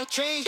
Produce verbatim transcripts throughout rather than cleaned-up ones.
tree.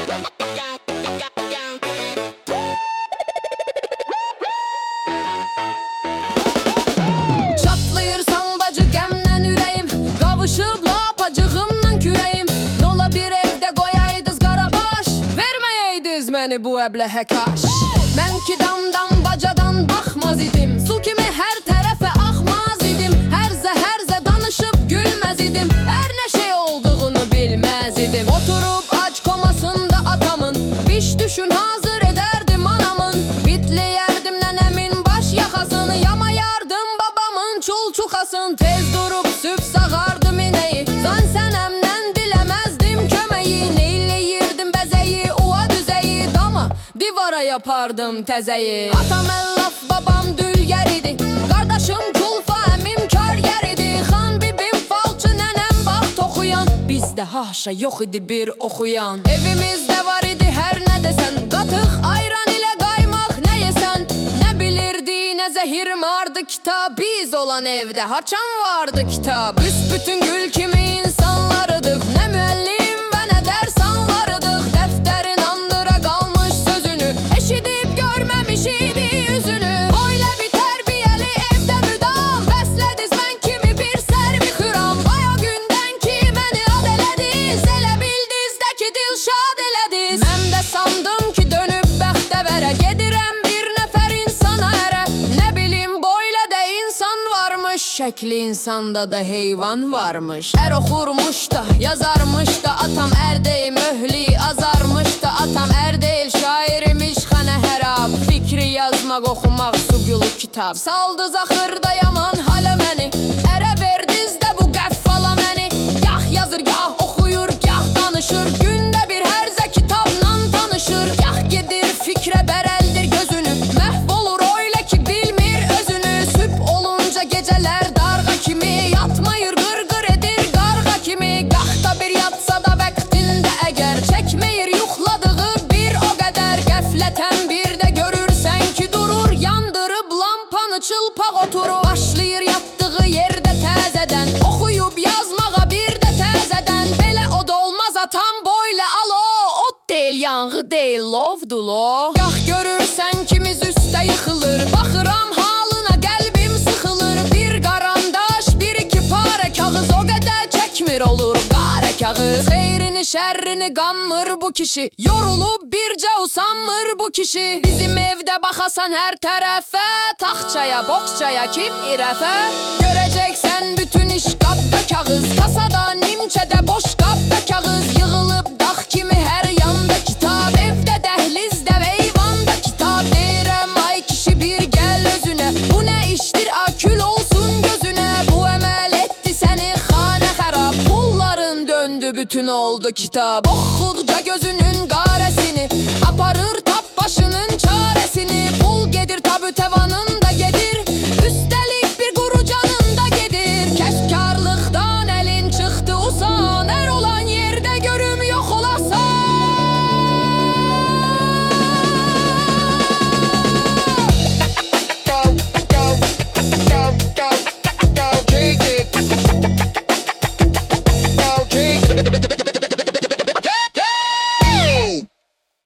Çatlayır sambacı gemden ürəyim, qavışıb lapacığımdan kürəyim. Nola bir evdə qoyaydız qarabaş, verməyəydiz məni bu əbləhə kaş. Mən ki damdan bacadan baxmaz idim, su kimi hər tərəfə axmaz idim. Hərzə hərzə danışıb gülməz idim, hər nə şey olduğunu bilməz idim. Oturub ac komasında atamın, biş düşün hazır edərdim anamın. Bitləyərdim nənəmin baş yaxasını, yamayardım babamın çul çuxasın. Tez durub sübh sağardım inəyi, zan sənəmdən diləməzdim köməyi. Neyləyirdim bəzəyi, uva düzəyi, dama divara yapardım təzəyi. Atam əllaf, babam dülgər idi, qardaşım kulfa, əmim kar-yer idi. Xan bibim falçı, nənəm baxt oxuyan, bizdə haşa yox idi bir oxuyan. Evimizdə var idi hər nə desən, qatıq ayran ilə qaymaq nə yesən. Nə bilirdi nə zəhir mardı kitab, biz olan evdə haçan vardı kitab. Büsbütün gül kimi insanlarıdıq, nə müəllim və nə dərs anlarıdıq. Dəftərin andıra qalmış sözünü, eşidib görməmiş idi yüzünü. Oyla bir tərbiyəli evdə müdam, bəslədiz mən kimi bir sərvi xüram. Baya gündən ki məni ad elədiz, elə bildiz də ki dilşad elədiz. Mən də sandım ki dönüb bəxtəvərə, gedirəm bir nəfər insana ərə. Nə bilim boyla da insan varmış, şəkli insanda da heyvan varmış. Ər oxurmuş da, yazarmış da, atam ər deyil möhli azarmış da. Atam ər deyil şairimiş xənə hərab, fikri yazmaq oxumaq su gülü kitab. Saldız axırda yaman halə məni, ərə verdiz də bu qəffala məni. Gah yazır, gah oxuyur, gah danışır, gündə bir hərzə kitabla tanışır. Gah gedir fikrə bərəldir gözünü, məhv olur oyla ki bilmir özünü. Sübh olunca gecələr darğa kimi, yatmayır qırqır edir qarğa kimi. Gah da bir yatsa da vaxtində əgər, çəkməyir yuxladığı bir o qədər. Qəflətən bir də görürsən ki durur, yandırıb lampanı çılpaq oturur. Başlayır yatdığı yerdə təzədən, oxuyub yazmağa bir də təzədən. Belə od olmaz atam boyla alo, od deyil yanğı deyil lovdur lo. Gah görürsən kimiz üstə yıxılır, baxıram halına qəlbim sıxılır. Bir qarandaş, bir iki parə kağız, o qədər çəkmir olur qarə kağız. Xeyrini şərrini qammır bu kişi, yorulub bircə usanmır bu kişi. Bizim evdə baxasan hər tərəfə, taxçaya, boxçaya, kim irəfə. Görəcəksən bütün iş qabda kağız, kasada, nimçədə boş qabda kağız. Yığılıb dağ kimi hər yanda kitab, evdə dəhlizdə və eyvanda kitab. Deyirəm ay kişi bir gəl özünə, bu nə işdir akül olsun gözünə. Bu əməl etdi səni xanə xərab, pulların döndü bütün oldu kitab. Oxuduqca gözünün qarəsini, aparır tap başının çarəsini. Pul gedir tabütə var